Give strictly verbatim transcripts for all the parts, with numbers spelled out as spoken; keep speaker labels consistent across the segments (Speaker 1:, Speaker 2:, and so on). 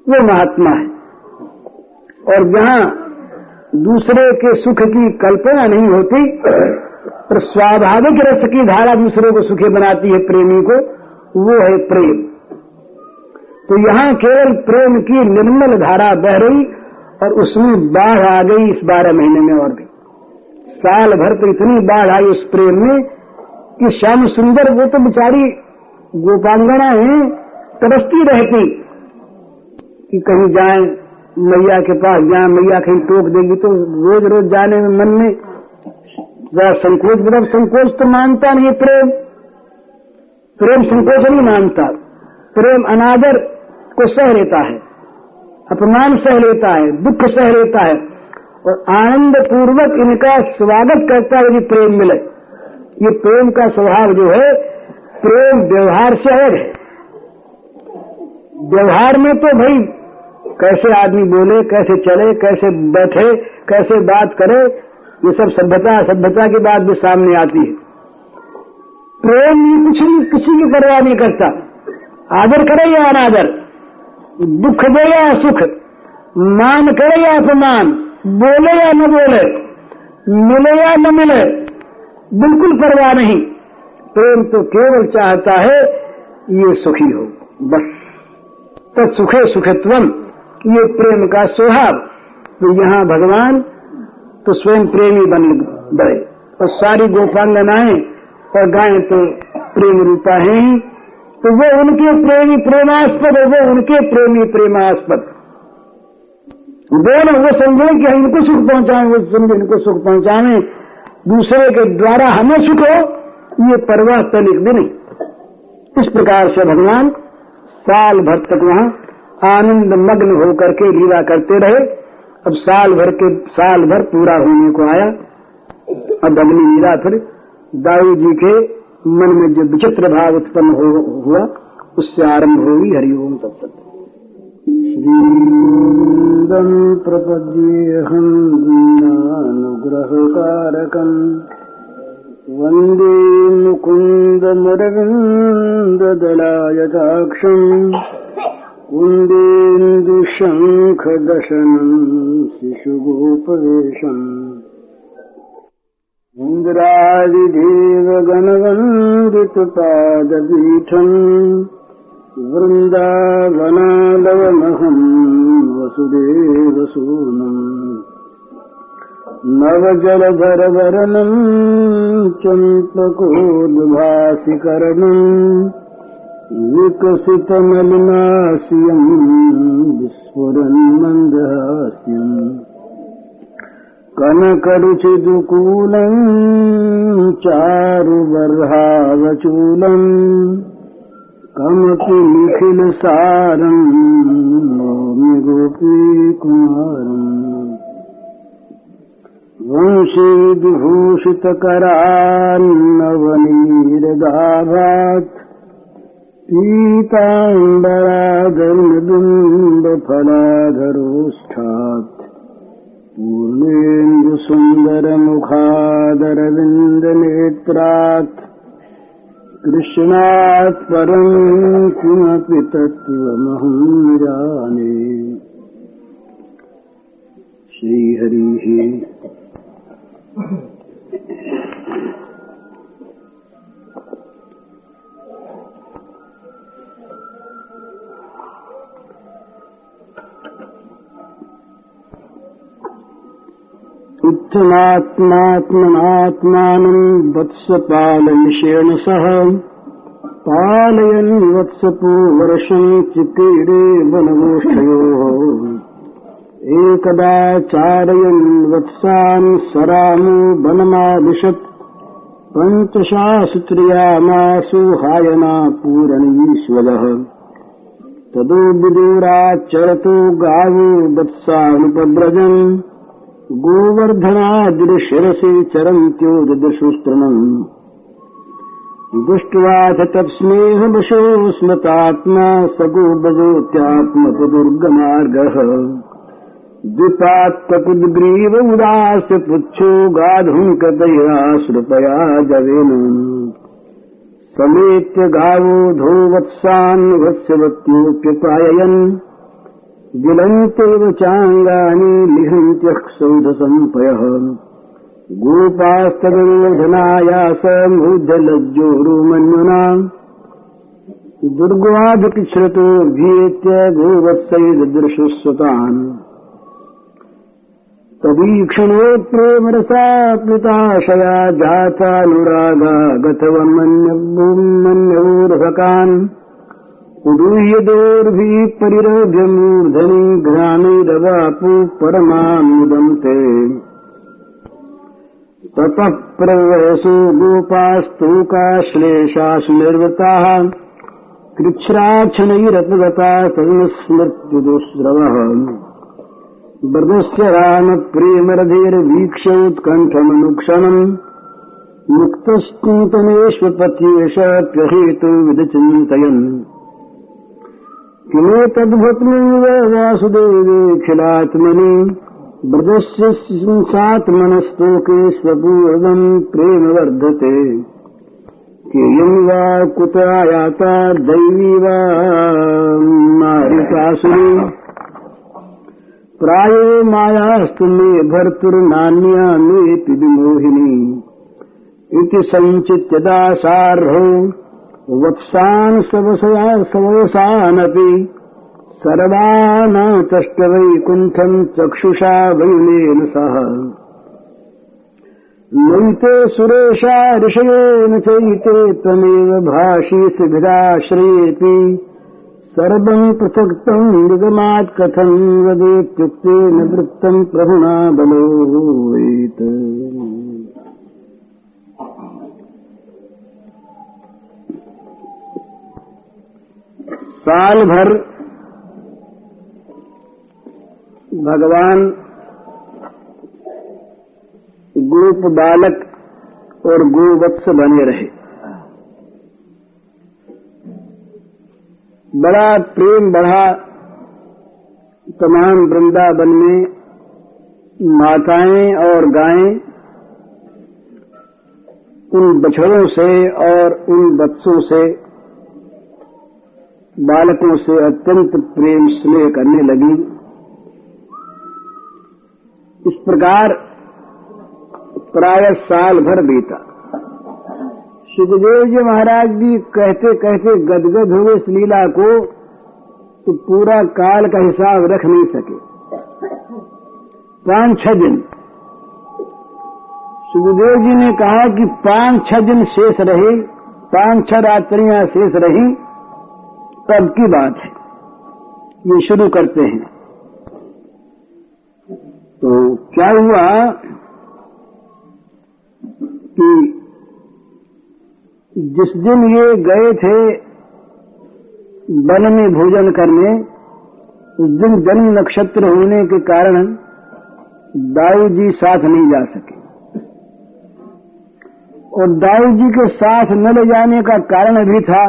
Speaker 1: वो महात्मा है। और जहाँ दूसरे के सुख की कल्पना नहीं होती और स्वाभाविक रस की धारा दूसरे को सुखी बनाती है प्रेमी को, वो है प्रेम। तो यहाँ केवल प्रेम की निर्मल धारा बह रही और उसमें बाढ़ आ गई इस बारह महीने में। और भी साल भर तो इतनी बाढ़ आई उस प्रेम में कि श्याम सुंदर वो तो बेचारी गोपांगना है, तरसती रहती कि कहीं जाए मैया के पास, जाए मैया कहीं टोक देगी तो रोज रोज जाने में मन में जरा संकोच, मतलब संकोच तो मानता नहीं प्रेम। प्रेम संकोच नहीं मानता, प्रेम अनादर को सह लेता है, अपमान सह लेता है, दुख सह लेता है और आनंद पूर्वक इनका स्वागत करता है यदि प्रेम मिले। ये प्रेम का स्वभाव जो है, प्रेम व्यवहार से अलग है। व्यवहार में तो भाई कैसे आदमी बोले, कैसे चले, कैसे बैठे, कैसे बात करे, ये सब सभ्यता सभ्यता की बात भी सामने आती है। प्रेम कुछ नहीं, किसी की परवाह नहीं करता, आदर करे या अनादर, दुख दे या सुख, मान करे या अपमान, बोले या न बोले, मिले या न मिले, बिल्कुल परवाह नहीं। प्रेम तो केवल चाहता है ये सुखी हो, बस। तत्सुखे सुखत्वम, ये प्रेम का स्वभाव। तो यहाँ भगवान तो स्वयं प्रेमी बन गए और सारी गोपांगनाएं और गायें तो प्रेम रूपा है ही। तो वो उनके प्रेमी प्रेमास्पद है, वो उनके प्रेमी प्रेमास्पद। दोनों वो समझे कि इनको सुख पहुंचाएं, वो समझे इनको सुख पहुंचाएं, दूसरे के द्वारा हमें सुख हो, ये परवाह तनिक भी नहीं। इस प्रकार से भगवान साल भर तक वहां आनंद मग्न होकर के लीला करते रहे। अब साल भर के साल भर पूरा होने को आया। अब अगली लीला फिर दाऊ जी के मन में जो विचित्र भाव उत्पन्न हो, हुआ उससे आरंभ होगी। हरिओम तत्सत। श्रीदं प्रपद्येऽहं दीनानुग्रह कारकं वंदे मुकुंद मुरविंद दलायताक्षं कुंदेन्दु शंख दशनं शिशुगोपवेशम् इंद्रादिदेव गणवंदित पादपीठम् वृंदावनालयमहं वसुदेवसूनम् नवजलधरवरनं चम्पकोद्भासिकरणम् विकसितमलिनास्यं विस्फुरन् मन्दहास्यम् कनकरुचिदुकूलं चारुबर्हावचूलं कमपि निखिलसारं नौमि गोपीकुमारम् वंशीविभूषितकरान्नवनीरदाभात् पीताम्बरागर्मबिम्बफलाधरोष्ठात् पूर्णेन्दुसुन्दरमुखादरविन्दनेत्रात् कृष्णात् परं किमपि तत्त्वमहं जाने। श्रीहरिः इत्थमात्मात्मनात्मानं वत्सपालनिशेन सह पालयन् वत्सपूवर्षं चिकीरे वनगोष्ठयोः एकदा चारयन् वत्सान् सरामो वनमादिशत् पञ्चशास्त्रियामासु हायना पूरणीश्वरः तदो विदूराच्चरतो गावो वत्सानुपव्रजन् गोवर्धनाद्रिशिरसि चरन्त्योदशुस्तृणम् दृष्ट्वाथ तत्स्नेहवशो स्मृतात्मा स गोबजोत्यात्मपदुर्गमार्गः द्विपात्तपुद्ग्रीव उदास्य पुच्छो गाधुङ्कतयाश्रुपया जवेन समेत्य गावोधो वत्सान् वत्स्यवत्योऽप्यपाययन् गिलन्तेव चाङ्गानि लिहन्त्यः सौधसम्पयः गोपास्तदोधनायासमूर्धलज्जोरुमन्युना दुर्गवाधिकृतो भीत्य गोवत्सैदृशुस्वतान् तदीक्षणो प्रेमरसा प्लुताशया जातानुरागा गतवन्मन्यवोर्भकान् उदूह्य दोर्भिः परिरोध्य मूर्धनि घ्राणैरवापु परमामुदम् ते ततः प्रवसु गोपास्तूकाश्लेषासु निर्वृताः कृच्छ्राच्छनैरपगता तन्स्मृत्युदुस्रवः बर्दस्य रामप्रेमरधेर्वीक्षोत्कण्ठमनुक्षणम् मुक्तस्तूतमेष्वपथ्येषप्यहेतु विदचिन्तयन् किमेतद्भूत्मेव वासुदेवेऽखिलात्मनि ब्रजस्य संसात्मनस्तोके स्वपूर्वम् प्रेम वर्धते केयं वा कुत आयाता दैवी वा मारितासुरी प्रायो मायास्तु मे भर्तुर्नान्या मेऽपि विमोहिनी इति सञ्चित्य दासार्हो वत्सान् सवसानपि सर्वानातष्टवैकुण्ठम् चक्षुषा वयुनेन सह नैते सुरेशा ऋषयेन चैते त्वमेव भाषीसुभिदाश्रयेऽपि सर्वम् पृथक्तम् निगमात् कथम् वदेत्युक्तेन वृत्तम् प्रभुना बलोऽवेत्। साल भर भगवान गोप बालक और गोवत्स बने रहे। बड़ा प्रेम बढ़ा तमाम वृंदावन में। माताएं और गायें उन बछड़ों से और उन वत्सों से, बालकों से अत्यंत प्रेम स्नेह करने लगी। इस प्रकार प्राय साल भर बीता। सुखदेव जी महाराज भी कहते कहते गदगद हुए इस लीला को, तो पूरा काल का हिसाब रख नहीं सके। पांच छह दिन सुखदेव जी ने कहा कि पांच छह दिन शेष रहे, पांच छह रात्रियां शेष रही, तब की बात है। ये शुरू करते हैं। तो क्या हुआ कि जिस दिन ये गए थे वन में भोजन करने, उस दिन जन्म नक्षत्र होने के कारण दाऊ जी साथ नहीं जा सके। और दाऊ जी के साथ न ले जाने का कारण भी था,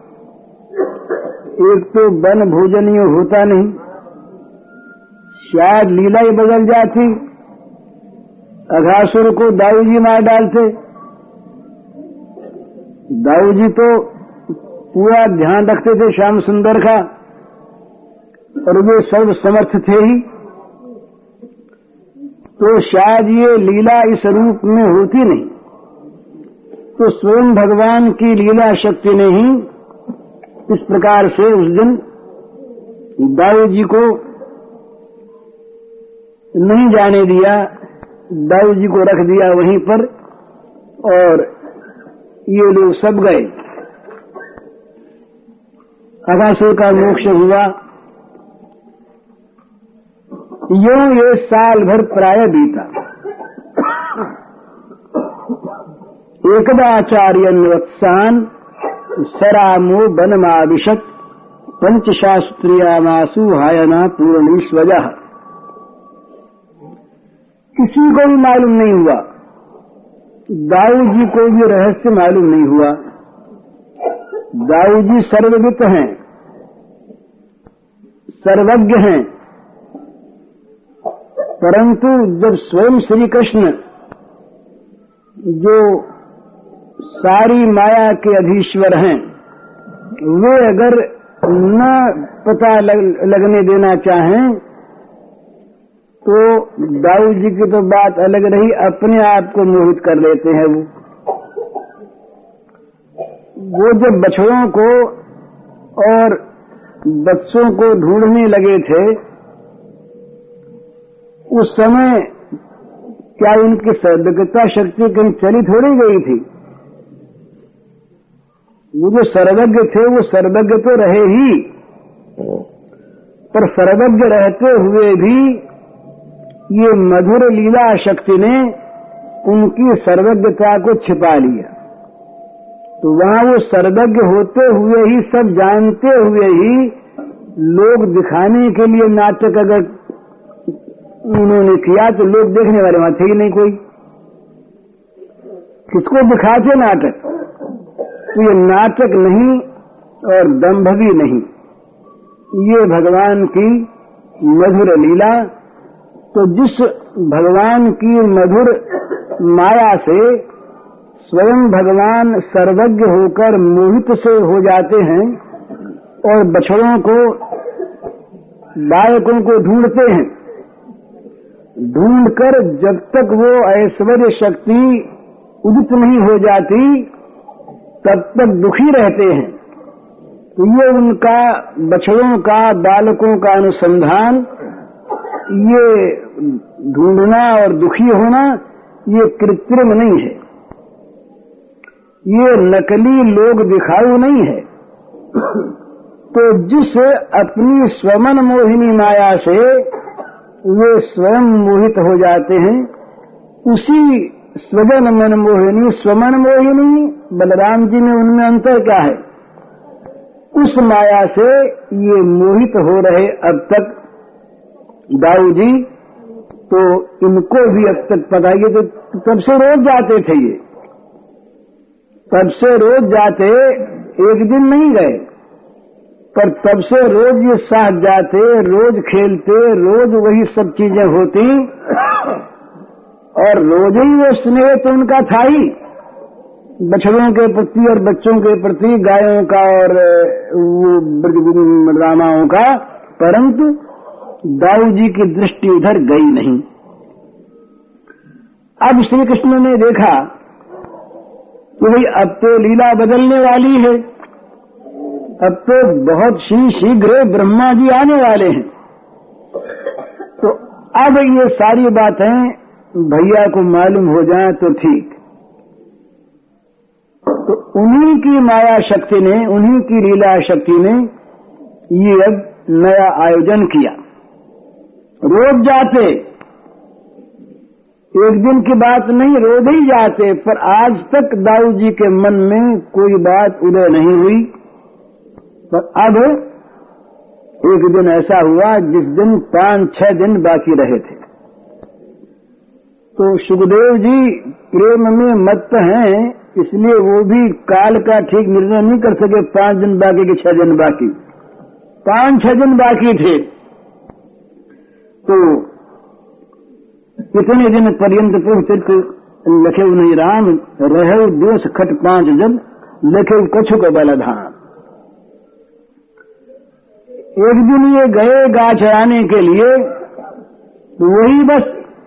Speaker 1: एक तो वन भोजनीय होता नहीं, शायद लीला ही बदल जाती, अघासुर को दाऊ जी मार डालते। दाऊ जी तो पूरा ध्यान रखते थे श्याम सुंदर का, और वे सर्व समर्थ थे ही, तो शायद ये लीला इस रूप में होती नहीं। तो स्वयं भगवान की लीला शक्ति ने ही इस प्रकार से उस दिन दाऊ जी को नहीं जाने दिया, दाऊ जी को रख दिया वहीं पर, और ये लोग सब गए। अघासुर का मोक्ष हुआ। यूं ये साल भर प्राय बीता। एकदाचार्य वत्सान सरामो बनमाविशत पंचशास्त्रियामासु हायना पूर्णीश्वजः। किसी को भी मालूम नहीं हुआ, दाऊ जी को भी रहस्य मालूम नहीं हुआ। दाऊ जी सर्ववित हैं, सर्वज्ञ हैं, परंतु जब स्वयं श्री कृष्ण जो सारी माया के अधीश्वर हैं, वे अगर न पता लग, लगने देना चाहें तो दाऊ जी की तो बात अलग रही, अपने आप को मोहित कर लेते हैं। वो वो जब बछड़ों को और बच्चों को ढूंढने लगे थे, उस समय क्या उनकी सर्वज्ञता शक्ति कहीं चली थोड़ी गई थी? वो जो सर्वज्ञ थे वो सर्वज्ञ तो रहे ही, पर सर्वज्ञ रहते हुए भी ये मधुर लीला शक्ति ने उनकी सर्वज्ञता को छिपा लिया। तो वहां वो सर्वज्ञ होते हुए ही, सब जानते हुए ही, लोग दिखाने के लिए नाटक अगर उन्होंने किया तो लोग देखने वाले वहां थे ही नहीं कोई। किसको दिखाते नाटक? तो ये नाटक नहीं और दंभ भी नहीं, ये भगवान की मधुर लीला। तो जिस भगवान की मधुर माया से स्वयं भगवान सर्वज्ञ होकर मोहित से हो जाते हैं और बछड़ों को, बालकों को ढूंढते हैं, ढूंढकर जब तक वो ऐश्वर्य शक्ति उदित नहीं हो जाती तब तक दुखी रहते हैं। तो ये उनका बछड़ों का, बालकों का अनुसंधान, ये ढूंढना और दुखी होना, ये कृत्रिम नहीं है, ये नकली लोग दिखाऊ नहीं है। तो जिस अपनी स्वमन मोहिनी माया से वे स्वयं मोहित हो जाते हैं, उसी स्वजन मन मोहिनी, स्वमन मोहिनी, बलराम जी में उनमें अंतर क्या है? उस माया से ये मोहित हो रहे अब तक दाऊ जी, तो इनको भी अब तक पता है। तो तब से रोज जाते थे ये, तब से रोज जाते, एक दिन नहीं गए, पर तब से रोज ये साथ जाते, रोज खेलते, रोज वही सब चीजें होती और रोज ही वो स्नेह तो उनका था ही बछड़ों के प्रति और बच्चों के प्रति, गायों का और वो रामाओं का। परंतु दाऊ जी की दृष्टि उधर गई नहीं। अब श्री कृष्ण ने देखा कि भाई अब तो लीला बदलने वाली है, अब तो बहुत ही शीघ्र ब्रह्मा जी आने वाले हैं। तो अब ये सारी बातें भैया को मालूम हो जाए तो ठीक। तो उन्हीं की माया शक्ति ने, उन्हीं की लीला शक्ति ने ये अब नया आयोजन किया। रोज जाते, एक दिन की बात नहीं, रोज ही जाते, पर आज तक दाऊ जी के मन में कोई बात उदय नहीं हुई। पर अब एक दिन ऐसा हुआ जिस दिन पांच छह दिन बाकी रहे थे। तो सुखदेव जी प्रेम में मत्त हैं, इसलिए वो भी काल का ठीक निर्णय नहीं कर सके। पांच दिन बाकी के छह दिन बाकी, पांच छह दिन बाकी थे। तो इतने दिन पर्यंत पुस्तक लखे नहीं राम, रहे दोष खट पांच जन, लखे कछु को बलधाम। एक दिन ये गए गा चराने के लिए, तो वही बस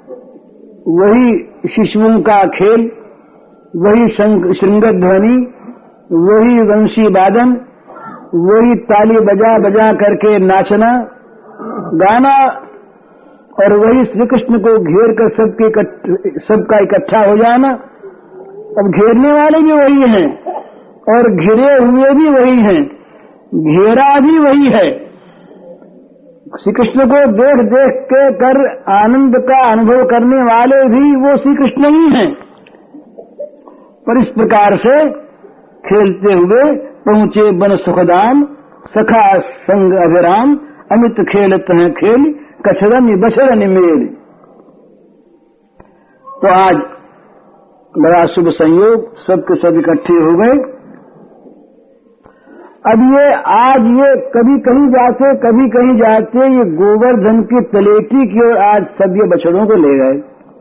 Speaker 1: वही शिशुओं का खेल, वही श्रृंग ध्वनि, वही वंशी वादन, वही ताली बजा बजा करके नाचना गाना, और वही श्री कृष्ण को घेर कर सबके सबका इकट्ठा हो जाना। अब घेरने वाले भी वही हैं और घिरे हुए भी वही हैं, घेरा भी वही है। श्री कृष्ण को देख देख के कर आनंद का अनुभव करने वाले भी वो श्री कृष्ण ही हैं। पर इस प्रकार से खेलते हुए पहुंचे बन सुखदाम, सखा संग अभिराम, अमित खेलत हैं खेल, कछरन बछरन मेल। तो आज बड़ा शुभ संयोग, सबके सब इकट्ठे हो गए। अब ये आज ये कभी कहीं जाते, कभी कहीं जाते, ये गोवर्धन की तलेटी की ओर आज सब ये बछड़ों को ले गए।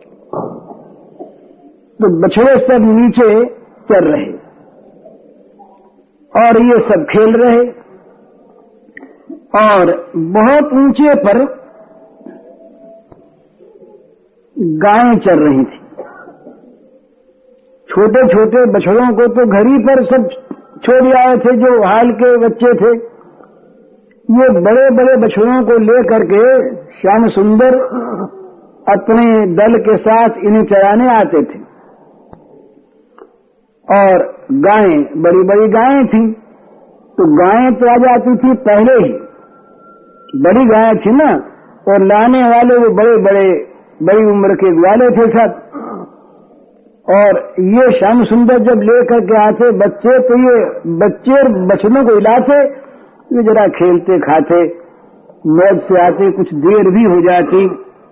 Speaker 1: तो बछड़े सब नीचे चल रहे और ये सब खेल रहे। और बहुत ऊंचे पर गायें चर रही थी। छोटे छोटे बछड़ों को तो घर ही पर सब छोड़ आए थे जो हाल के बच्चे थे। ये बड़े बड़े बछड़ों को लेकर के श्याम सुंदर अपने दल के साथ इन्हें चराने आते थे। और गायें बड़ी बड़ी गायें थी, तो गायें तो आ जाती थी पहले ही, बड़ी गायें थी ना, और लाने वाले वो बड़े बड़े बड़ी उम्र के ग्वाले थे सब। और ये श्याम सुंदर जब लेकर के आते बच्चे, तो ये बच्चे बछड़ों को हिलाते, ये जरा खेलते खाते मौज से आते, कुछ देर भी हो जाती।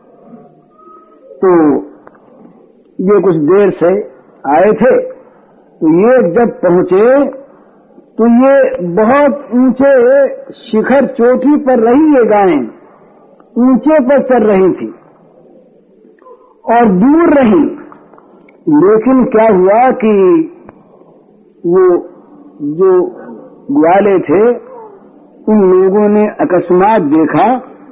Speaker 1: तो ये कुछ देर से आए थे, तो ये जब पहुंचे तो ये बहुत ऊंचे शिखर चोटी पर रही ये गायें, ऊंचे पर चल रही थी और दूर रही। लेकिन क्या हुआ कि वो जो ग्वाले थे उन लोगों ने अकस्मात देखा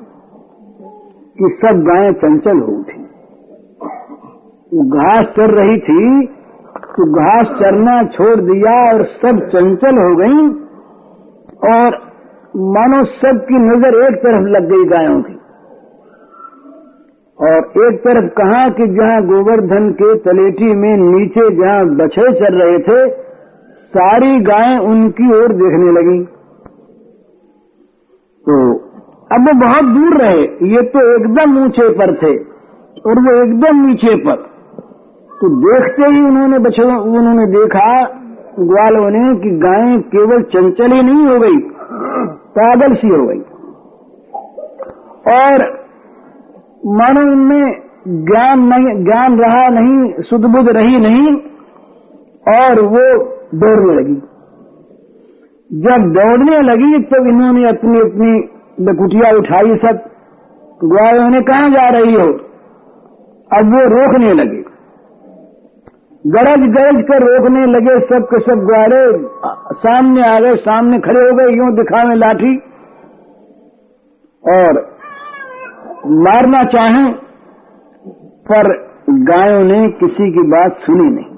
Speaker 1: कि सब गायें चंचल हो उठी। वो घास चर रही थी तो घास चरना छोड़ दिया और सब चंचल हो गई, और मानो सबकी नजर एक तरफ लग गई गायों की। और एक तरफ कहा कि जहां गोवर्धन के तलेटी में नीचे जहां बछड़े चल रहे थे, सारी गायें उनकी ओर देखने लगी। तो अब वो बहुत दूर रहे, ये तो एकदम ऊंचे पर थे और वो एकदम नीचे पर। तो देखते ही उन्होंने बछड़ों उन्होंने देखा ग्वालों ने कि गायें केवल चंचल ही नहीं हो गई, पागल सी हो गई, और मानो उनमें ज्ञान नहीं ज्ञान रहा नहीं, सुध बुध रही नहीं, और वो दौड़ने लगी। जब दौड़ने लगी तब तो इन्होंने अपनी अपनी लकुटिया उठाई सब। ग्वालों ने कहाँ जा रही हो? अब वो रोकने लगे, गरज गरज कर रोकने लगे। सब के सब ग्वाले सामने आ गए, सामने खड़े हो गए, यूं दिखावे लाठी और मारना चाहें, पर गायों ने किसी की बात सुनी नहीं।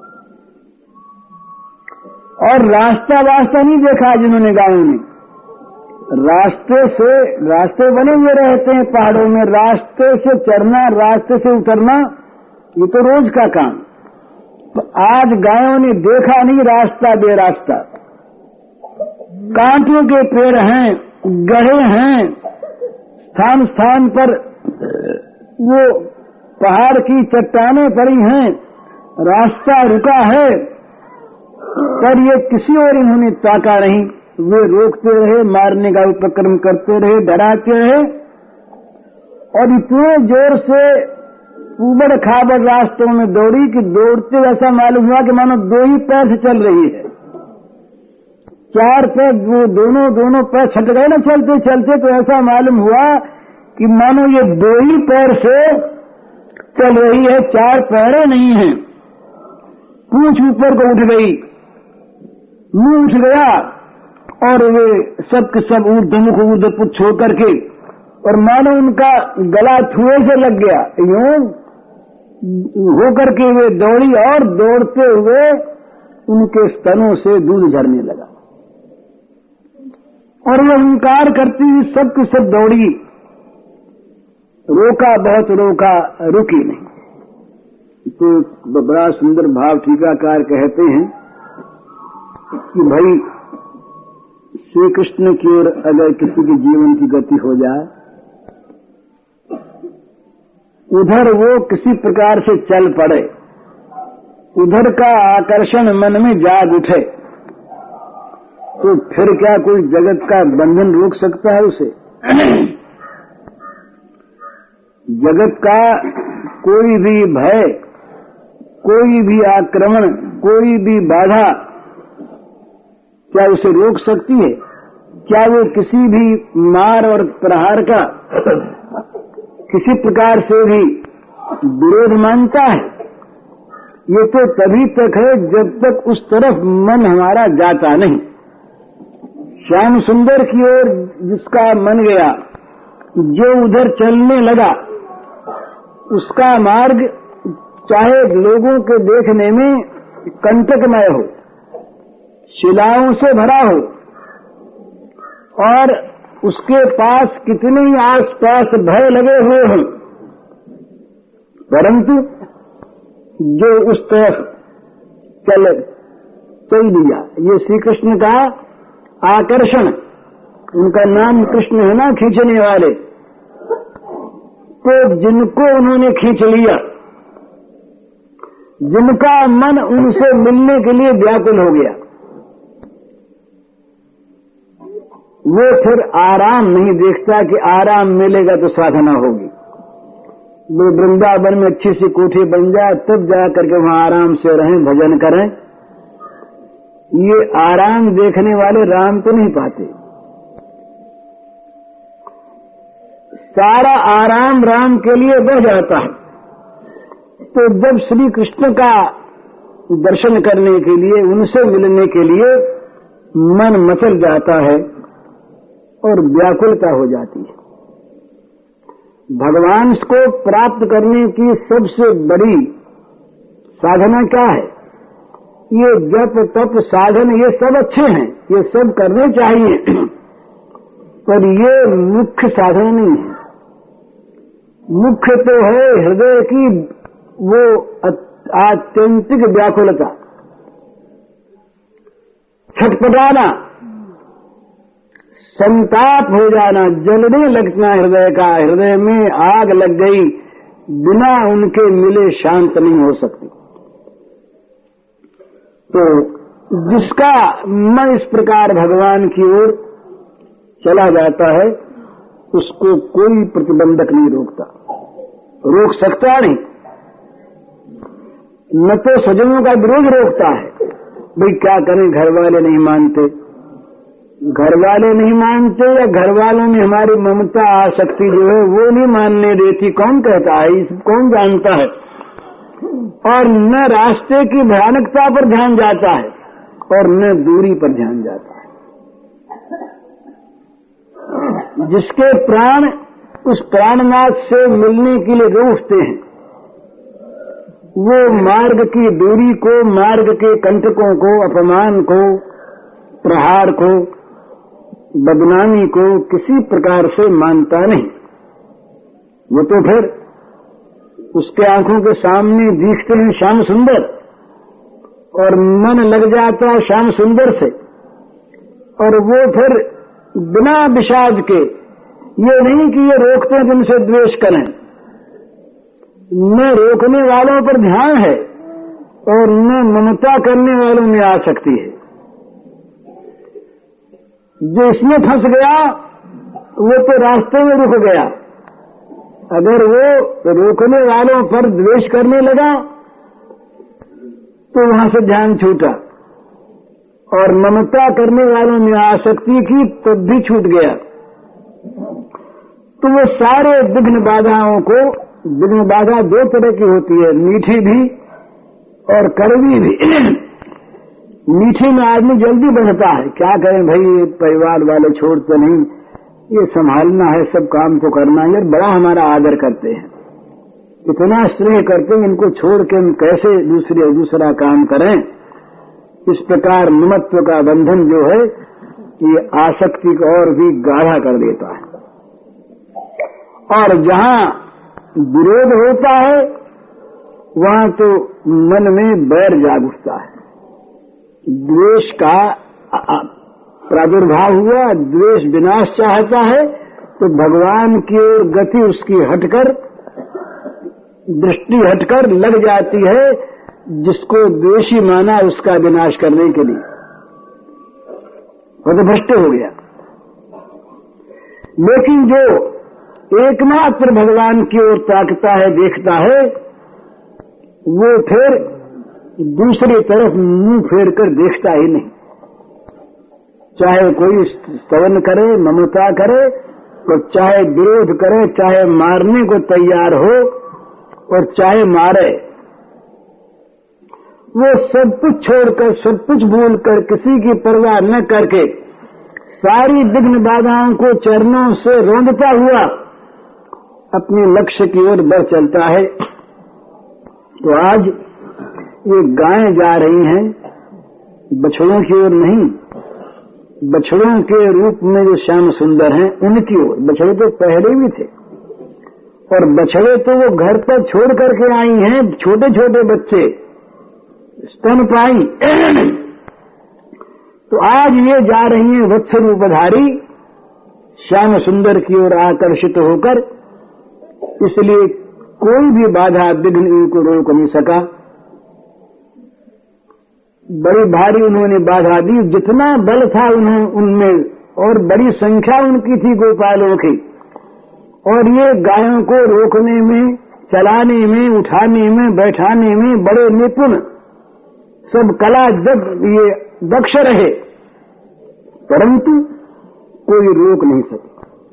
Speaker 1: और रास्ता वास्ता नहीं देखा जिन्होंने गायों ने। रास्ते से रास्ते बने हुए रहते हैं पहाड़ों में, रास्ते से चढ़ना रास्ते से उतरना ये तो रोज का काम। तो आज गायों ने देखा नहीं रास्ता बेरास्ता, कांटों के पेड़ हैं, गढ़े हैं, स्थान स्थान पर वो पहाड़ की चट्टानें पड़ी हैं, रास्ता रुका है, पर ये किसी और इन्होंने ताका नहीं। वे रोकते रहे, मारने का उपक्रम करते रहे, डराते रहे, और इतने जोर से उबड़ खाबड़ रास्तों में दौड़ी कि दौड़ते ऐसा मालूम हुआ कि मानो दो ही पैर से चल रही है। चार पैर वो दोनों दोनों पैर छट गए ना चलते चलते, तो ऐसा मालूम हुआ कि मानो ये दो ही पैर से चल रही है, चार पैरें नहीं हैं। पूंछ ऊपर को उठ गई, मुंह उठ गया, और वे सब के सब ऊर्ध्वमुख ऊर्ध्वपुच्छ छोड़ करके, और मानो उनका गला छुए से लग गया, यूं होकर के वे दौड़ी, और दौड़ते हुए उनके स्तनों से दूध झरने लगा, और वो हुंकार करती हुई सब की सब दौड़ी। रोका, बहुत रोका, रुकी नहीं। तो बड़ा सुंदर भाव टीकाकार कहते हैं कि भाई श्री कृष्ण की ओर अगर किसी के जीवन की गति हो जाए, उधर वो किसी प्रकार से चल पड़े, उधर का आकर्षण मन में जाग उठे, तो फिर क्या कोई जगत का बंधन रोक सकता है उसे? जगत का कोई भी भय, कोई भी आक्रमण, कोई भी बाधा क्या उसे रोक सकती है? क्या वो किसी भी मार और प्रहार का किसी प्रकार से भी विरोध मानता है? ये तो तभी तक है जब तक उस तरफ मन हमारा जाता नहीं। श्याम सुंदर की ओर जिसका मन गया, जो उधर चलने लगा, उसका मार्ग चाहे लोगों के देखने में कंटकमय हो, शिलाओं से भरा हो, और उसके पास कितने ही आसपास भय लगे हुए हों, परंतु जो उस तरफ चल चल दिया, ये श्री कृष्ण का आकर्षण, उनका नाम कृष्ण है ना, खींचने वाले, तो जिनको उन्होंने खींच लिया, जिनका मन उनसे मिलने के लिए व्याकुल हो गया, वो फिर आराम नहीं देखता कि आराम मिलेगा तो साधना होगी। वो वृंदावन में अच्छी सी कोठी बन जाए तब जा करके वहां आराम से रहें, भजन करें। ये आराम देखने वाले राम तो नहीं पाते। सारा आराम राम के लिए बह जाता है। तो जब श्री कृष्ण का दर्शन करने के लिए, उनसे मिलने के लिए मन मचल जाता है और व्याकुलता हो जाती है। भगवान को प्राप्त करने की सबसे बड़ी साधना क्या है? ये जप तप साधन, ये सब अच्छे हैं, ये सब करने चाहिए, पर ये मुख्य साधन नहीं है। मुख्य तो है हृदय की वो आत्यंतिक व्याकुलता, छटपटाना, संताप हो जाना, जलने लगना हृदय का, हृदय में आग लग गई, बिना उनके मिले शांत नहीं हो सकती। तो जिसका मन इस प्रकार भगवान की ओर चला जाता है, उसको कोई प्रतिबंधक नहीं रोकता, रोक सकता नहीं। न तो सज्जनों का विरोध रोकता है, भाई क्या करें, घर वाले नहीं मानते, घर वाले नहीं मानते, या घर वालों में हमारी ममता आसक्ति जो है वो नहीं मानने देती, कौन कहता है, इस कौन जानता है। और न रास्ते की भयानकता पर ध्यान जाता है और न दूरी पर ध्यान जाता है। जिसके प्राण उस प्राणनाथ से मिलने के लिए रूठते हैं, वो मार्ग की दूरी को, मार्ग के कंटकों को, अपमान को, प्रहार को, बदनामी को किसी प्रकार से मानता नहीं। वो तो फिर उसके आंखों के सामने दिखते हैं श्याम सुंदर, और मन लग जाता है श्याम सुंदर से, और वो फिर बिना विषाद के, ये नहीं कि ये रोकते हैं जिनसे द्वेष करें, न रोकने वालों पर ध्यान है और न ममता करने वालों में आ सकती है। जो इसमें फंस गया वो तो रास्ते में रुक गया। अगर वो रोकने वालों पर द्वेष करने लगा तो वहां से ध्यान छूटा, और ममता करने वालों में आसक्ति की तब भी छूट गया। तो वो सारे विघ्न बाधाओं को, विघ्न बाधा दो तरह की होती है, मीठी भी और कड़वी भी। मीठी में आदमी जल्दी बढ़ता है, क्या करें भाई, परिवार वाले छोड़ते नहीं, ये संभालना है, सब काम को करना है, यार बड़ा हमारा आदर करते हैं, इतना स्नेह करते हैं, इनको छोड़ के हम कैसे दूसरे दूसरा काम करें। इस प्रकार ममत्व का बंधन जो है ये आसक्ति को और भी गाढ़ा कर देता है। और जहां विरोध होता है वहां तो मन में बैर जाग उठता है, द्वेष का प्रादुर्भाव हुआ, द्वेष विनाश चाहता है, तो भगवान की ओर गति उसकी हटकर, दृष्टि हटकर लग जाती है, जिसको द्वेषी माना उसका विनाश करने के लिए, वो तो भ्रष्ट हो गया। लेकिन जो एकमात्र भगवान की ओर ताकता है, देखता है, वो फिर दूसरी तरफ मुंह फेर कर देखता ही नहीं। चाहे कोई स्तवन करे, ममता करे, तो चाहे विरोध करे, चाहे मारने को तैयार हो और चाहे मारे, वो सब कुछ छोड़कर, सब कुछ भूलकर, किसी की परवाह न करके सारी विघ्न बाधाओं को चरणों से रोंदता हुआ अपने लक्ष्य की ओर बढ़ चलता है। तो आज ये गायें जा रही हैं बछड़ों की ओर नहीं, बछड़ों के रूप में जो श्याम सुंदर हैं उनकी ओर। बछड़े तो पहले भी थे, और बछड़े तो वो घर पर छोड़ करके आई हैं, छोटे छोटे बच्चे स्तनपाई। तो आज ये जा रही हैं वत्स रूपधारी श्याम सुंदर की ओर आकर्षित होकर, इसलिए कोई भी बाधा विघ्न इनको रोक नहीं सका। बड़ी भारी उन्होंने बाधा दी, जितना बल था उन्होंने उनमें, और बड़ी संख्या उनकी थी गोपालों की, और ये गायों को रोकने में, चलाने में, उठाने में, बैठाने में बड़े निपुण, सब कला जब ये दक्ष रहे, परंतु कोई रोक नहीं सके।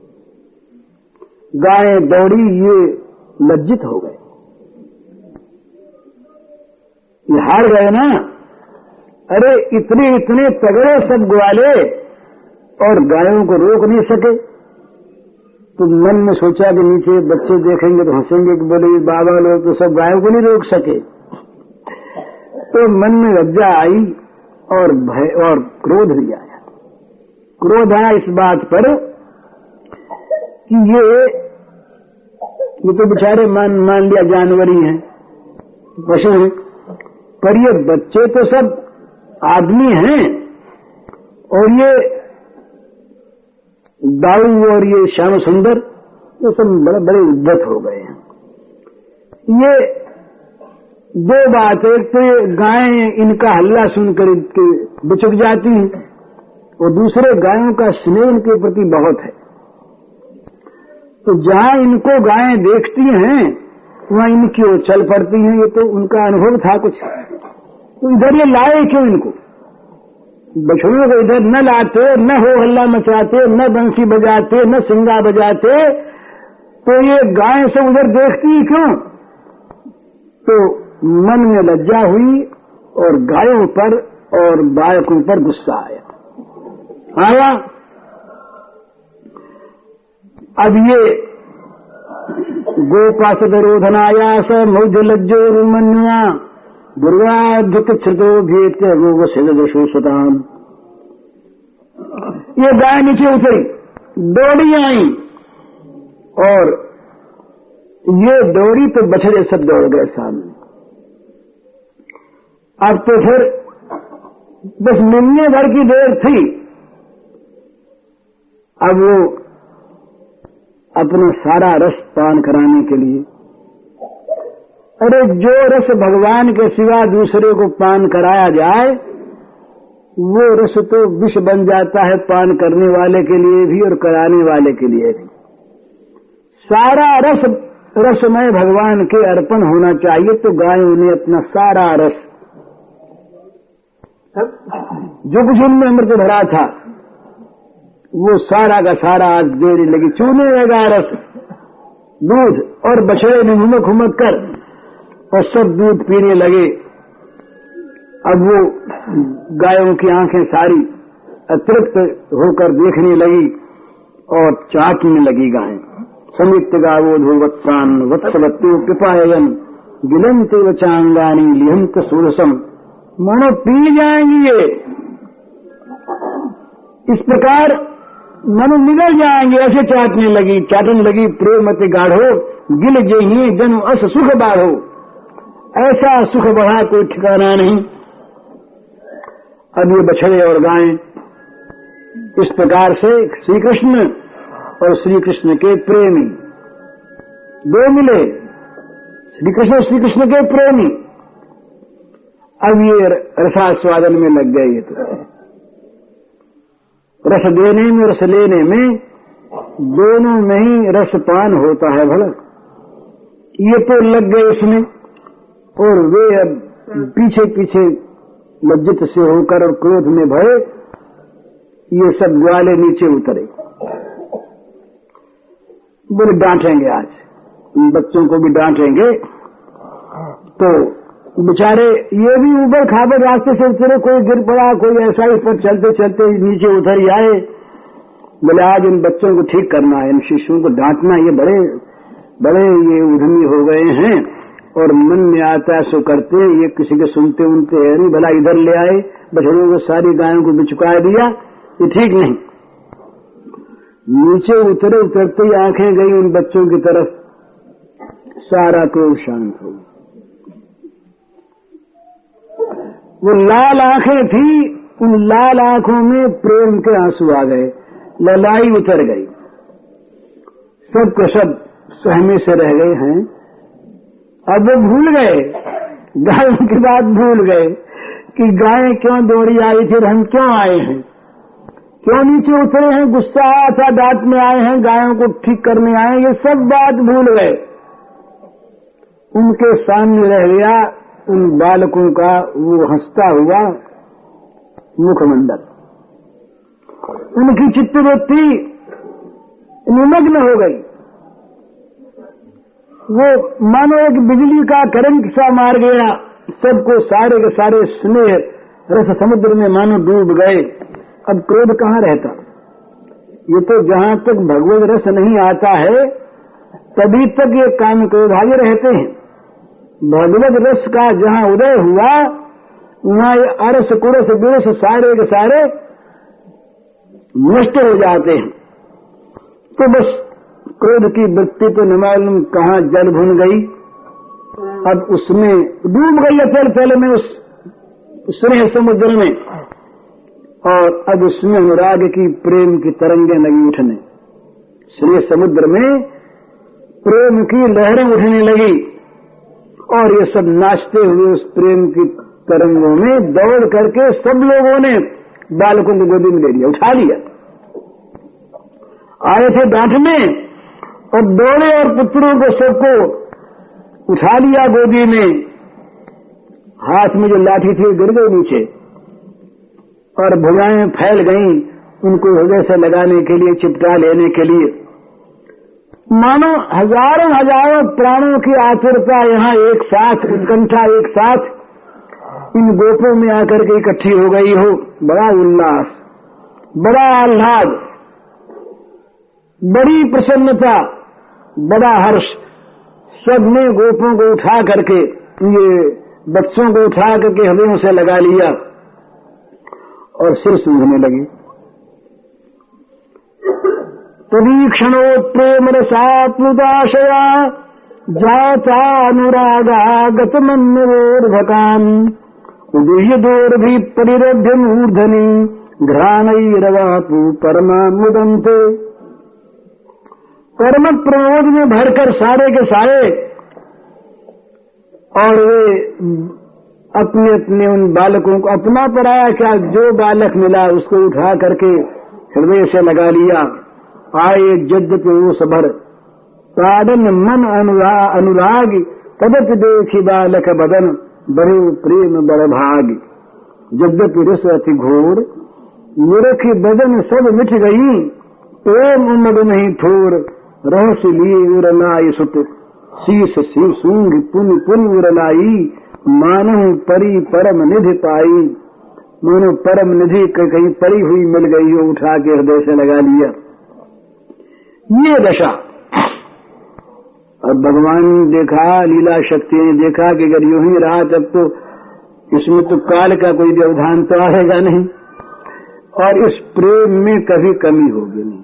Speaker 1: गायें दौड़ी, ये लज्जित हो गए, ये हार गए ना। अरे इतने इतने तगड़े सब ग्वाले और गायों को रोक नहीं सके। तो मन में सोचा कि नीचे बच्चे देखेंगे तो हंसेंगे कि बोले बाबा लोग तो सब गायों को नहीं रोक सके। तो मन में लज्जा आई और भय और क्रोध भी आया। क्रोध आया इस बात पर कि ये ये तो बेचारे मान मान लिया जानवर ही हैं, पशु हैं, पर ये बच्चे तो सब आदमी हैं, और ये दाऊ और ये श्याम सुंदर ये सब बड़े बड़े उद्धत हो गए हैं। ये दो बात, एक तो ये गायें इनका हल्ला सुनकर इनके बिचुक जाती हैं, और दूसरे गायों का स्नेह इनके प्रति बहुत है। तो जहां इनको गायें देखती हैं वहां इनकी ओर चल पड़ती हैं। ये तो उनका अनुभव था कुछ। तो इधर ये लाए क्यों इनको? बछड़ों को इधर न लाते, न हो हल्ला मचाते, न बंसी बजाते, न सिंगा बजाते, तो ये गायें सब उधर देखती क्यों? तो मन में लज्जा हुई और गायों पर और बालकों पर गुस्सा आया आया अब ये गोपासरोधनायास मौज लज्जो मन्या दुर्गाधिक छो भेत रोग सिदशोषताम। ये गाय नीचे उतरी, दौड़ी आई, और ये दौड़ी तो बछड़े सब दौड़ गए सामने। अब तो फिर बस मिलने भर की देर थी। अब वो अपना सारा रस पान कराने के लिए, अरे जो रस भगवान के सिवा दूसरे को पान कराया जाए वो रस तो विष बन जाता है, पान करने वाले के लिए भी और कराने वाले के लिए भी। सारा रस रसमय भगवान के अर्पण होना चाहिए। तो गायों ने अपना सारा रस, जो कुछ उनमें अमृत भरा था, वो सारा का सारा आज देने लगी, चूने लगा रस दूध, और बछड़े ने हुमक हुमक कर और सब दूध पीने लगे। अब वो गायों की आंखें सारी अतृप्त होकर देखने लगी और चाटने लगी गायें। समित गावो वत्सान वत्सवत्तो पिपायन गिलंत वचांगानी लिहंत सूरसम। मानो पी जाएंगी ये, इस प्रकार मनु निगल जाएंगे, ऐसे चाटने लगी चाटने लगी। प्रेमति गाढ़ो गिल जेही जन अस सुख बाढ़ो। ऐसा सुख बढ़ा कोई ठिकाना नहीं। अब ये बछड़े और गायें इस प्रकार से श्री कृष्ण और श्री कृष्ण के प्रेमी दो मिले, श्री कृष्ण श्री कृष्ण के प्रेमी। अब ये रसास्वादन में लग गए। ये तो रस देने में रस लेने में दोनों में ही रसपान होता है भला। ये तो लग गए इसमें, और वे अब पीछे पीछे लज्जित से होकर और क्रोध में भये ये सब ग्वाले नीचे उतरे। बोले डांटेंगे, आज बच्चों को भी डांटेंगे। तो बेचारे ये भी ऊबर खाबर रास्ते से उतरे, कोई गिर पड़ा, कोई ऐसा ही पर चलते चलते नीचे उतर ही आए। बोले आज इन बच्चों को ठीक करना है, इन शिशुओं को डांटना, ये बड़े बड़े ये उद्यमी हो गए हैं और मन में आता है सो करते, ये किसी के सुनते उनते है नहीं, भला इधर ले आए बछड़ों को, सारी गायों को बिचुका दिया, ये ठीक नहीं। नीचे उतरे, उतरते ही आंखें गई उन बच्चों की तरफ, सारा क्रोध शांत हो। वो लाल आंखें थी, उन लाल आंखों में प्रेम के आंसू आ गए, ललाई उतर गई, सब को सब सहमे से रह गए हैं। अब वो भूल गए, गायों की बात भूल गए कि गायें क्यों दौड़ी आई थी, हम क्यों आए हैं, क्यों नीचे उतरे हैं, गुस्सा आया था, डांट में आए हैं, गायों को ठीक करने आए, ये सब बात भूल गए। उनके सामने रह गया उन बालकों का वो हंसता हुआ मुखमंडल, उनकी चित्तवृत्ति निमग्न हो गई। वो मानो एक बिजली का करंट सा मार गया, सबको सारे के सारे स्नेह रस समुद्र में मानो डूब गए। अब क्रोध कहाँ रहता? ये तो जहाँ तक भगवत रस नहीं आता है तभी तक ये काम क्रोधागे रहते हैं। भगवत रस का जहाँ उदय हुआ वहाँ ये अरस कुरस बिरस सारे के सारे नष्ट हो जाते हैं। तो बस क्रोध की वृत्ति तो न मालूम कहाँ जल भुन गई, अब उसमें डूब गई अचल चल में, उस स्नेह समुद्र में, और अब उसमें अनुराग की प्रेम की तरंगें लगी उठने। स्नेह समुद्र में प्रेम की लहरें उठने लगी और ये सब नाचते हुए उस प्रेम की तरंगों में दौड़ करके सब लोगों ने बालकों को गोदी में ले लिया, उठा लिया। आए थे डांटने और दौड़े और पुत्रों को सबको उठा लिया गोदी में। हाथ में जो लाठी थी गिर गई नीचे और भुजाएं फैल गईं उनको हृदय से लगाने के लिए, चिपटा लेने के लिए। मानो हजारों हजारों प्राणों की आतुरता यहाँ एक साथ, उत्कंठा एक साथ इन गोपों में आकर के इकट्ठी हो गई हो। बड़ा उल्लास, बड़ा आह्लाद, बड़ी प्रसन्नता, बड़ा हर्ष। सबने गोपों को उठा करके, ये बच्चों को उठा करके हृदयों से लगा लिया और सिर सूंघने लगे। तदीक्षणो प्रेम रसाप्लुताशया जाता अनुरागा गतमन्योर्भकान् उदीय दोर्भि परिरभ्य मूर्धनि घ्राणैरवापु परमामुदन्ते। परम प्रमोद में भरकर सारे के सारे और वे अपने अपने उन बालकों को, अपना पराया क्या, जो बालक मिला उसको उठा करके हृदय से लगा लिया। आए यद्यपि वो सबर ताड़न मन अनुरा, अनुराग तदप देखी बालक बदन बड़े प्रेम बड़ भाग। यद्यपि रस अति घोर निरखी बदन सब मिट गई, प्रेम उमग नहीं थोर रहस्य लिए उरनाई सुत। शीस शिव सूंग पुन पुन उरनाई मानो परी परम निधि पाई। मानो परम निधि कहीं पड़ी हुई मिल गई हो, उठा के हृदय से लगा लिया। ये दशा। और भगवान देखा, लीला शक्ति ने देखा कि अगर यूं ही रहा तब तो इसमें तो काल का कोई व्यवधान तो आएगा नहीं और इस प्रेम में कभी कमी होगी नहीं।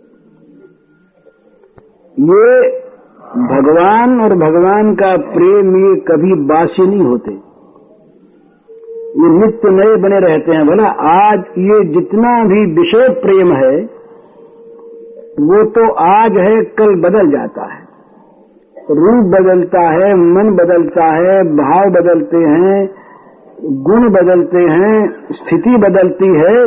Speaker 1: ये भगवान और भगवान का प्रेम ये कभी बासी नहीं होते, ये नित्य नए बने रहते हैं। भला आज ये जितना भी विषय प्रेम है वो तो आज है, कल बदल जाता है, रूप बदलता है, मन बदलता है, भाव बदलते हैं, गुण बदलते हैं, स्थिति बदलती है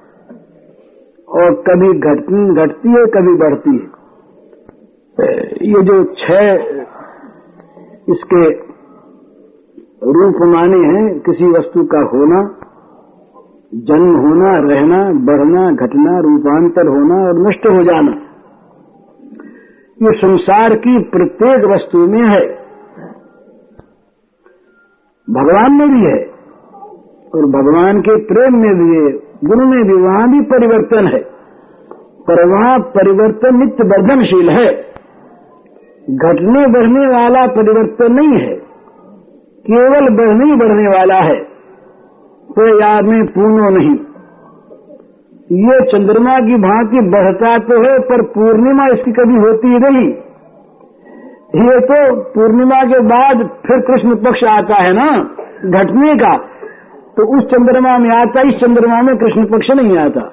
Speaker 1: और कभी घटती घटती है, कभी बढ़ती है। ये जो छह इसके रूप माने हैं, किसी वस्तु का होना, जन्म होना, रहना, बढ़ना, घटना, रूपांतर होना और नष्ट हो जाना, ये संसार की प्रत्येक वस्तु में है, भगवान में भी है और भगवान के प्रेम में भी है, गुण में भी, वहां भी परिवर्तन है। पर वहां परिवर्तन नित्य वर्धनशील है, घटने बढ़ने वाला परिवर्तन नहीं है, केवल बढ़ने ही बढ़ने वाला है। तो याद में पूर्णो नहीं, ये चंद्रमा की भांति बढ़ता तो है पर पूर्णिमा इसकी कभी होती ही नहीं। ये तो पूर्णिमा के बाद फिर कृष्ण पक्ष आता है ना घटने का, तो उस चंद्रमा में आता, इस चंद्रमा में कृष्ण पक्ष नहीं आता।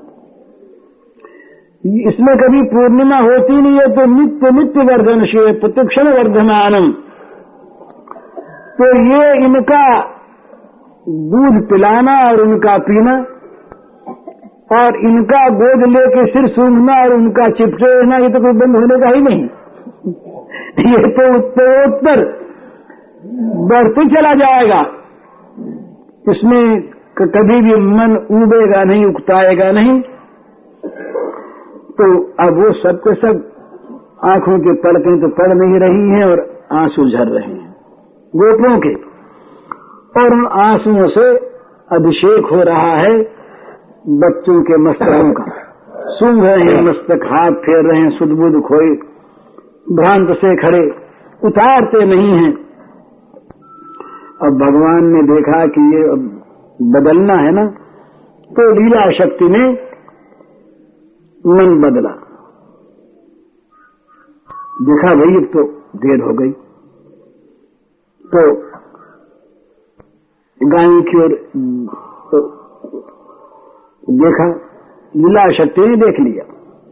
Speaker 1: इसमें कभी पूर्णिमा होती नहीं है। तो नित्य नित्य वर्धनशील प्रतिक्षण वर्धमानम, तो ये इनका दूध पिलाना और उनका पीना और इनका गोद लेके सिर सूंघना और उनका चिपके रहना, ये तो कोई बंद होने का ही नहीं। ये तो उत्तरोत्तर बढ़ते चला जाएगा, इसमें कभी भी मन उबेगा नहीं, उकताएगा नहीं। तो अब वो सब के सब आंखों के पलकें तो पड़ नहीं रही हैं और आंसू झर रहे हैं गोपों के, और उन आंसुओं से अभिषेक हो रहा है बच्चों के मस्तकों का। सूंघ रहे हैं मस्तक, हाथ फेर रहे हैं, सुध-बुध खोए भ्रांत से खड़े, उतारते नहीं हैं। अब भगवान ने देखा कि ये बदलना है ना, तो लीला शक्ति ने मन बदला। देखा भाई अब तो देर हो गई, तो गायों की ओर तो देखा, लीला शक्ति ने देख लिया,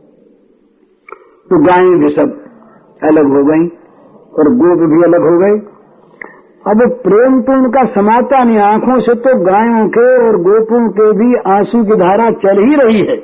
Speaker 1: तो गायें भी सब अलग हो गई और गोप भी अलग हो गए। अब प्रेम तो उनका समाता नहीं, आंखों से तो गायों के और गोपों के भी आंसू की धारा चल ही रही है।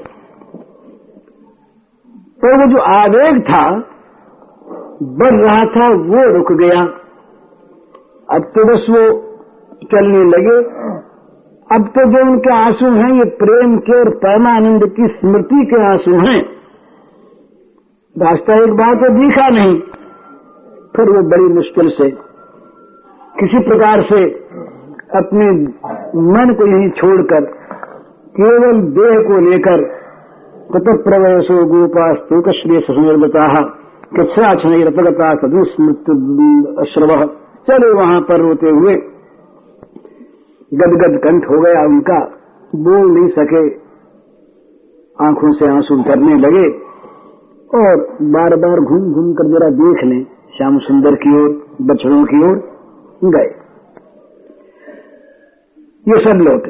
Speaker 1: तो वो जो आवेग था बढ़ रहा था वो रुक गया। अब तो बस वो चलने लगे। अब तो जो उनके आंसू हैं ये प्रेम के और परमानंद की स्मृति के आंसू हैं। रास्ता एक बार तो दिखा नहीं, फिर वो बड़ी मुश्किल से किसी प्रकार से अपने मन को यहीं छोड़कर केवल देह को लेकर तत प्रवयसो गोपास्तु कश्री सुनिर्मता कृच्छ्राछनैरपगता सदुस्मृत अश्रव, चले वहां पर रोते हुए। गदगद कंठ हो गया उनका, बोल नहीं सके, आंखों से आंसू करने लगे और बार बार घूम घूम कर जरा देख लें श्याम सुंदर की ओर, बछड़ों की ओर गए। ये सब लौटे।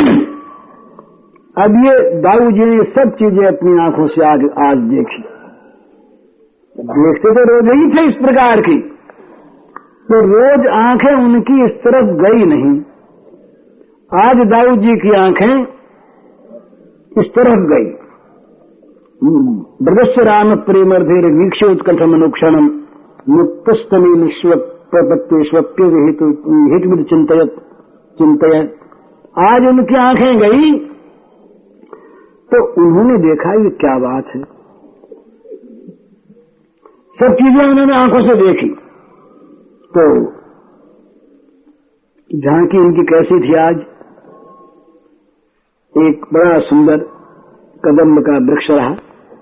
Speaker 1: अब ये दाऊ जी ने सब चीजें अपनी आंखों से आग, आज देखी। देखते तो रोज ही थे इस प्रकार की, तो रोज आंखें उनकी इस तरफ गई नहीं। आज दाऊ जी की आंखें इस तरफ गई। ब्रदस्य राम प्रेमर्धेर वीक्ष उत्कंठ मनुक्षणम मुक्तस्तमी निष्वप्रपत्तेष्वप्य हितविद चिंतयत चिंतयत। आज उनकी आंखें गई तो उन्होंने देखा ये क्या बात है। सब चीजें उन्होंने आंखों से देखी। तो झांकी उनकी कैसी थी आज? एक बड़ा सुंदर कदम्ब का वृक्ष रहा,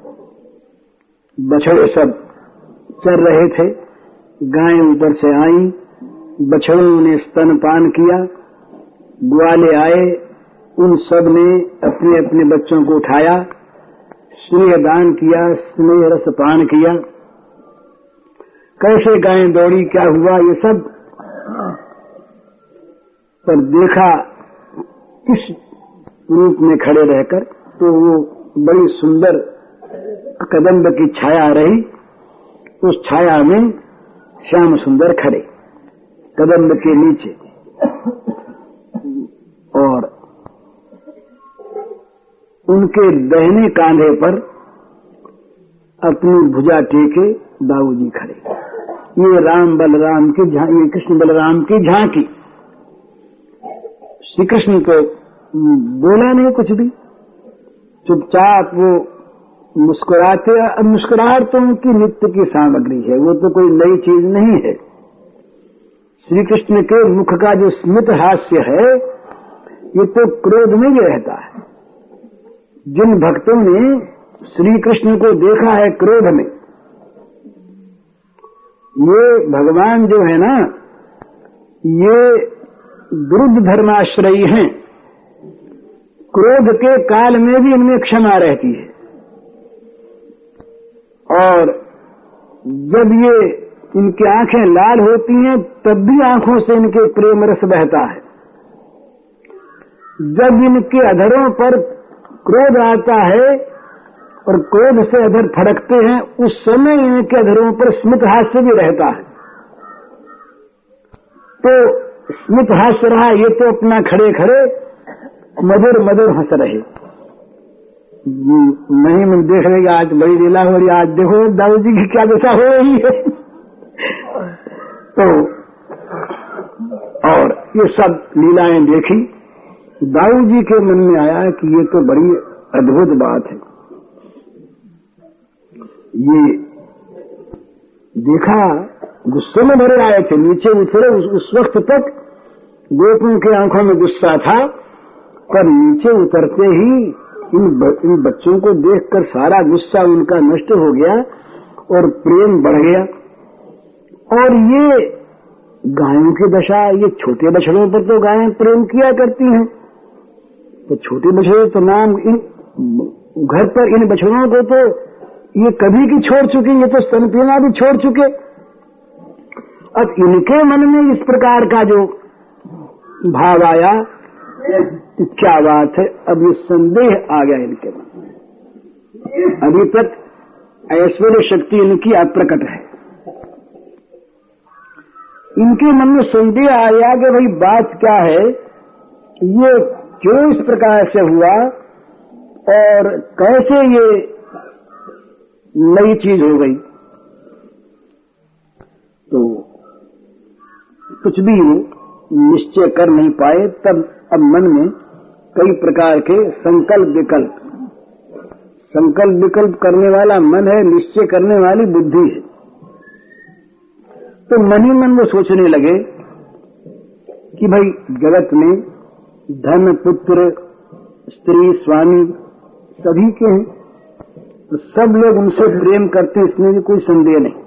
Speaker 1: बछड़े सब चर रहे थे, गायें ऊपर से आईं, बछड़ों ने स्तनपान किया, ग्वाले आए, उन सब ने अपने अपने बच्चों को उठाया, स्नेह दान किया, स्नेह रस पान किया। कैसे गायें दौड़ी, क्या हुआ, ये सब पर देखा किस रूप में खड़े रहकर, तो वो बड़ी सुंदर कदम्ब की छाया रही। उस छाया में श्याम सुंदर खड़े कदम्ब के नीचे, और उनके दाहिने कांधे पर अपनी भुजा टेके दाऊ जी खड़े। ये राम बलराम की झांकी, कृष्ण बलराम की झांकी। श्री कृष्ण तो बोला नहीं कुछ भी, चुपचाप वो मुस्कुराते। अब मुस्कुराहट तो उनकी नित्य की सामग्री है, वो तो कोई नई चीज नहीं है। श्री कृष्ण के मुख का जो स्मित हास्य है ये तो क्रोध में भी रहता है। जिन भक्तों ने श्री कृष्ण को देखा है क्रोध में। ये भगवान जो है ना, ये विरुद्ध धर्माश्रयी हैं। क्रोध के काल में भी इनमें क्षमा रहती है, और जब ये इनकी आंखें लाल होती हैं तब भी आंखों से इनके प्रेम रस बहता है। जब इनके अधरों पर क्रोध आता है और क्रोध से अधर फड़कते हैं, उस समय इनके अधरों पर स्मित हास्य भी रहता है। तो स्मित हास्य रहा, ये तो अपना खड़े खड़े मधुर मधुर हंस रहे। नहीं मैं देख रहे आज बड़ी लीला हो रही, आज देखो दाऊ जी की क्या दशा हो रही है। तो और ये सब लीलाएं देखी, दाऊ जी के मन में आया कि ये तो बड़ी अद्भुत बात है। ये देखा, गुस्से में भरे आए थे, नीचे उतरे। उस, उस वक्त तक गोपों की आंखों में गुस्सा था, पर नीचे उतरते ही इन, ब, इन बच्चों को देखकर सारा गुस्सा उनका नष्ट हो गया और प्रेम बढ़ गया। और ये गायों की दशा, ये छोटे बछड़ों पर तो गायें प्रेम किया करती हैं, तो छोटे बछड़े तो नाम इन घर पर इन बछड़ों को तो ये कभी की छोड़ चुके, ये तो स्तन पीना भी छोड़ चुके। अब इनके मन में इस प्रकार का जो भाव आया, क्या बात है, अब ये संदेह आ गया इनके मन में। अभी तक ऐश्वर्य शक्ति इनकी अप्रकट है। इनके मन में संदेह आया कि भाई बात क्या है, ये क्यों इस प्रकार से हुआ और कैसे ये नई चीज हो गई। तो कुछ भी निश्चय कर नहीं पाए। तब अब मन में कई प्रकार के संकल्प विकल्प, संकल्प विकल्प करने वाला मन है, निश्चय करने वाली बुद्धि है। तो मन ही मन वो सोचने लगे कि भाई जगत में धन, पुत्र, स्त्री, स्वामी सभी के हैं, तो सब लोग उनसे प्रेम करते, इसमें भी कोई संदेह नहीं।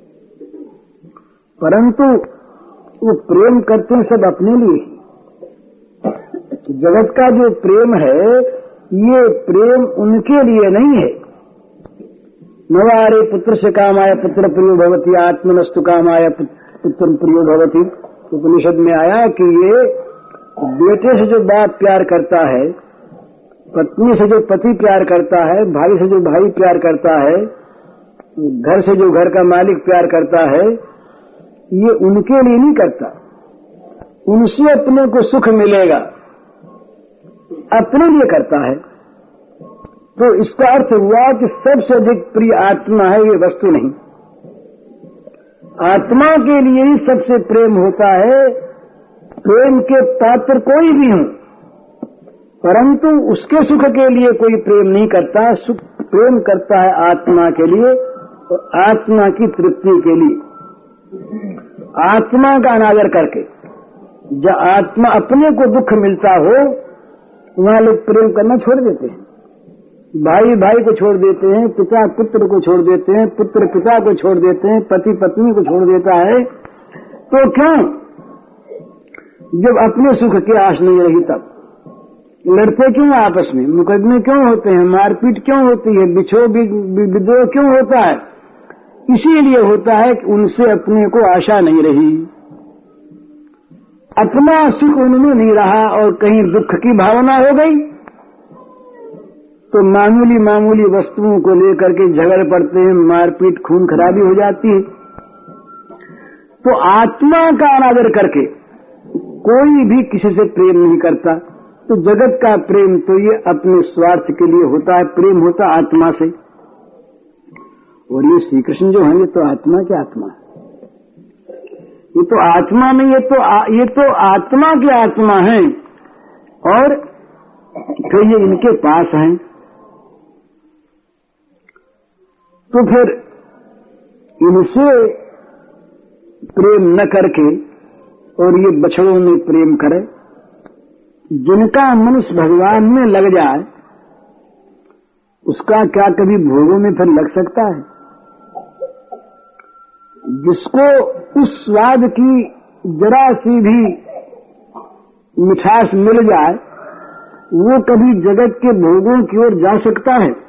Speaker 1: परंतु वो प्रेम करते हैं सब अपने लिए। जगत का जो प्रेम है, ये प्रेम उनके लिए नहीं है। नवारे पुत्र से कामाय पुत्र प्रियो भवति, आत्मनस्तु कामाय पुत्र प्रियो भवति। उपनिषद में आया कि ये बेटे से जो बाप प्यार करता है, पत्नी से जो पति प्यार करता है, भाई से जो भाई प्यार करता है, घर से जो घर का मालिक प्यार करता है, ये उनके लिए नहीं करता, उनसे अपने को सुख मिलेगा, अपने लिए करता है। तो इसका अर्थ हुआ कि सबसे अधिक प्रिय आत्मा है, ये वस्तु नहीं। आत्मा के लिए ही सबसे प्रेम होता है। प्रेम के पात्र कोई भी हो, परंतु उसके सुख के लिए कोई प्रेम नहीं करता। सुख प्रेम करता है आत्मा के लिए और आत्मा की तृप्ति के लिए, आत्मा का अनादर करके। जब आत्मा अपने को दुख मिलता हो, वहां लोग प्रेम करना छोड़ देते हैं। भाई भाई को छोड़ देते हैं, पिता पुत्र को छोड़ देते हैं, पुत्र पिता को छोड़ देते हैं, पति पत्नी को छोड़ देता है। तो क्यों? जब अपने सुख की आश नहीं रही तब लड़ते क्यों आपस में, मुकदमे क्यों होते हैं, मारपीट क्यों होती है, बिछो विद्रोह क्यों होता है? इसीलिए होता है कि उनसे अपने को आशा नहीं रही, अपना सुख उनमें नहीं रहा और कहीं दुख की भावना हो गई तो मामूली मामूली वस्तुओं को लेकर के झगड़ पड़ते हैं, मारपीट खून खराबी हो जाती है। तो आत्मा का अनादर करके कोई भी किसी से प्रेम नहीं करता। तो जगत का प्रेम तो ये अपने स्वार्थ के लिए होता है, प्रेम होता आत्मा से। और ये श्री कृष्ण जो है, ये तो आत्मा की आत्मा है, ये तो आत्मा में, ये तो आ, ये तो आत्मा की आत्मा है और तो ये इनके पास हैं। तो फिर इनसे प्रेम न करके और ये बछड़ों में प्रेम करे। जिनका मनुष्य भगवान में लग जाए उसका क्या कभी भोगों में फिर लग सकता है? जिसको उस स्वाद की जरा सी भी मिठास मिल जाए, वो कभी जगत के भोगों की ओर जा सकता है?